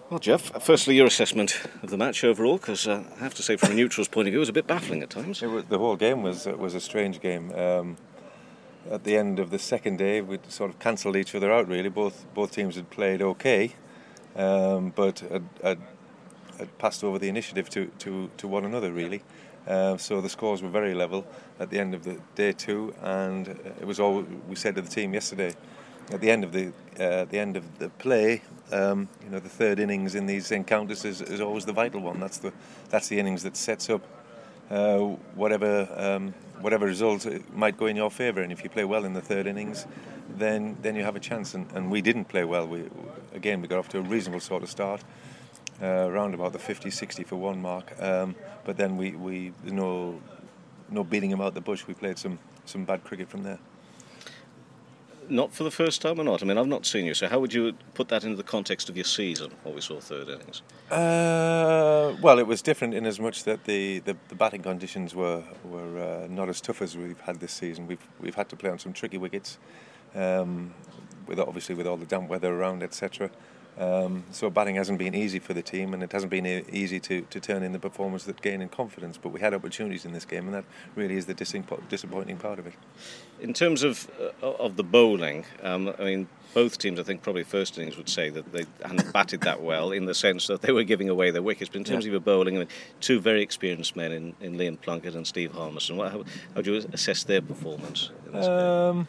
Well, Jeff, firstly, your assessment of the match overall, because I have to say, from a neutral's point of view, it was a bit baffling at times. The whole game was a strange game. At the end of the second day, we sort of cancelled each other out. Really, both teams had played okay, but had passed over the initiative to one another. Really, so the scores were very level at the end of the day two, and it was all we said to the team yesterday. At the end of the play, the third innings in these encounters is always the vital one. That's the innings that sets up whatever result might go in your favour. And if you play well in the third innings, then you have a chance. And we didn't play well. We got off to a reasonable sort of start, around about the 50-60 for one mark. But then we no beating them out the bush. We played some bad cricket from there. Not for the first time or not? I mean, I've not seen you, so how would you put that into the context of your season, what we saw third innings? Well, it was different in as much that the batting conditions were not as tough as we've had this season. We've had to play on some tricky wickets, with all the damp weather around, etc. So batting hasn't been easy for the team, and it hasn't been easy to turn in the performance that gain in confidence. But we had opportunities in this game, and that really is the disappointing part of it. In terms of the bowling, I mean, both teams, I think, probably first innings would say that they hadn't batted that well, in the sense that they were giving away their wickets. But in terms of your bowling, I mean, two very experienced men in Liam Plunkett and Steve Harmison. How do you assess their performance in this game?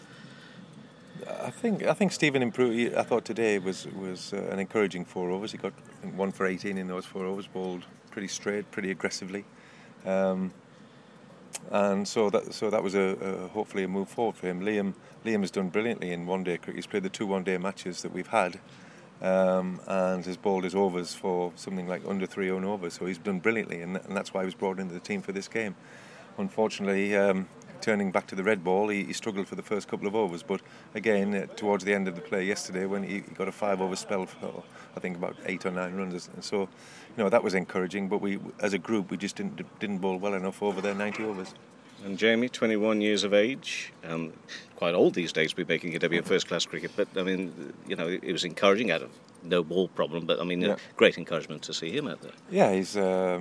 I think Stephen improved. I thought today was an encouraging 4 overs. He got, I think, 1 for 18 in those 4 overs, bowled pretty straight, pretty aggressively, and so that was hopefully a move forward for him. Liam has done brilliantly in one-day cricket. He's played the 2 one-day matches that we've had, and has bowled his overs for something like under 3 overs. So he's done brilliantly, and that's why he was brought into the team for this game. Unfortunately, turning back to the red ball, he struggled for the first couple of overs, but again, towards the end of the play yesterday, when he got a 5-over spell for, I think, about 8 or 9 runs, and so that was encouraging. But we, as a group, we just didn't bowl well enough over their 90 overs. And Jamie, 21 years of age, quite old these days to be making a debut in first-class cricket, but I mean, it was encouraging. Out of no ball problem, but I mean, great encouragement to see him out there. Yeah, he's.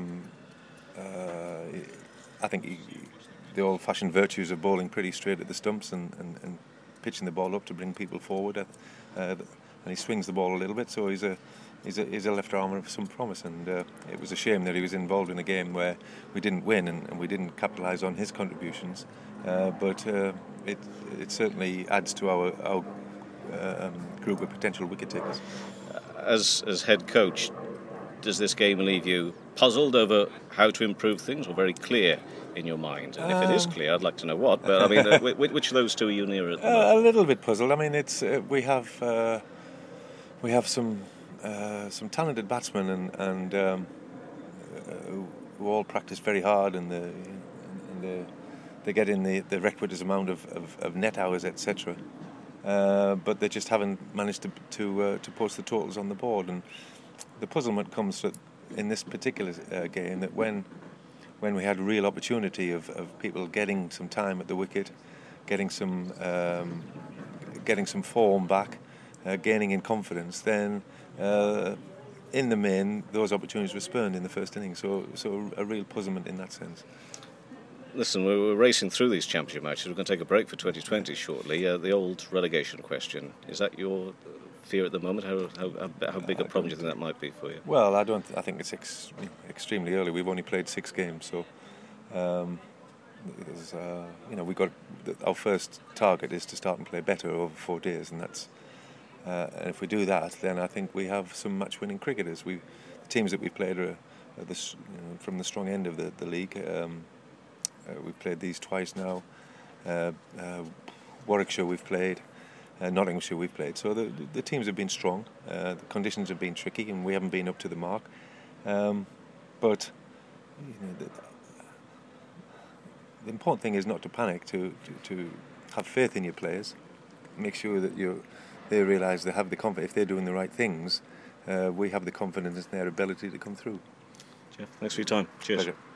I think the old-fashioned virtues of bowling pretty straight at the stumps and pitching the ball up to bring people forward, and he swings the ball a little bit, so he's a left armer of some promise. And it was a shame that he was involved in a game where we didn't win and we didn't capitalise on his contributions, but it certainly adds to our group of potential wicket takers. As head coach, does this game leave you puzzled over how to improve things, or very clear in your mind? And if it is clear, I'd like to know what. But I mean, which of those two are you nearer at the moment? A little bit puzzled. I mean, it's we have some talented batsmen and who all practice very hard, and they get in the requisite amount of net hours, etc. But they just haven't managed to post the totals on the board. And the puzzlement comes in this particular game, that when we had real opportunity of people getting some time at the wicket, getting some form back, gaining in confidence, then in the main those opportunities were spurned in the first innings. So a real puzzlement in that sense. Listen, we're racing through these championship matches. We're going to take a break for 2020 shortly. The old relegation question, is that your fear at the moment? How big a problem do you think that might be for you? Well, I think it's extremely early. We've only played 6 games, so we got our first target is to start and play better over 4 days, and that's and if we do that, then I think we have some match-winning cricketers. The teams that we've played are from the strong end of the league. We've played these twice now. Warwickshire we've played. Nottinghamshire we've played. So the teams have been strong. The conditions have been tricky, and we haven't been up to the mark. But the important thing is not to panic. To have faith in your players. Make sure that they realise they have the confidence. If they're doing the right things, we have the confidence in their ability to come through. Jeff, thanks for your time. Cheers. Pleasure.